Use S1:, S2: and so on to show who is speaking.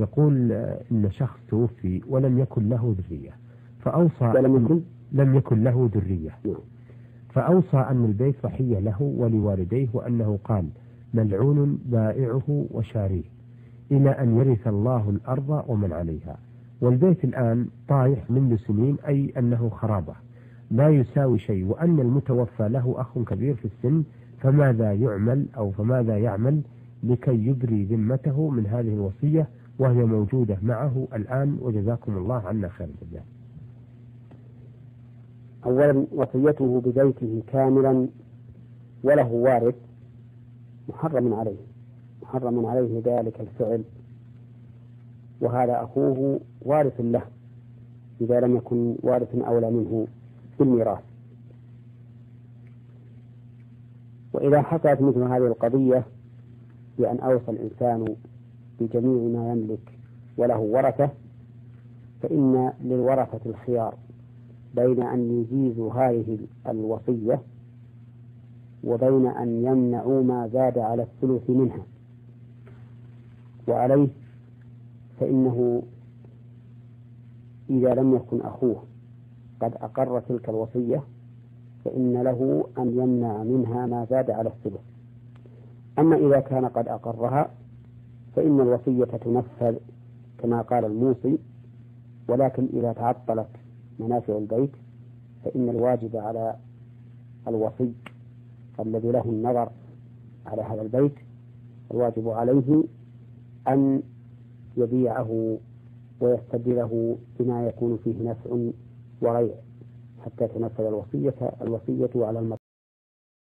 S1: يقول إن شخص توفي ولم يكن له ذرية، فأوصى
S2: لم يكن
S1: له ذرية، فأوصى أن البيت رحية له ولوالديه، وأنه قال: ملعون بائعه وشاريه إلى أن يرث الله الأرض ومن عليها، والبيت الآن طايح منذ سنين، أي أنه خرابة لا يساوي شيء، وأن المتوفى له أخ كبير في السن، فماذا يعمل لكي يبري ذمته من هذه الوصية وهي موجودة معه الآن، وجزاكم الله عنا خير الجزاء.
S2: أولا، وصيته ببيته كاملا وله وارث محرم عليه ذلك الفعل، وهذا أخوه وارث له إذا لم يكن وارث أولى منه بالميراث. وإذا حصلت مثل هذه القضية بأن أوصى الإنسان بجميع ما يملك وله ورثة، فإن للورثة الخيار بين أن يجيزوا هذه الوصية وبين أن يمنعوا ما زاد على الثلث منها. وعليه فإنه إذا لم يكن أخوه قد أقر تلك الوصية فإن له أن يمنع منها ما زاد على الثلث. أما إذا كان قد أقرها فإن الوصية تنفذ كما قال الموصي، ولكن إذا تعطلت منافع البيت فإن الواجب على الوصي الذي له النظر على هذا البيت، الواجب عليه أن يبيعه ويستبدله بما يكون فيه نفع وريع حتى تنفذ الوصية على المطلوب.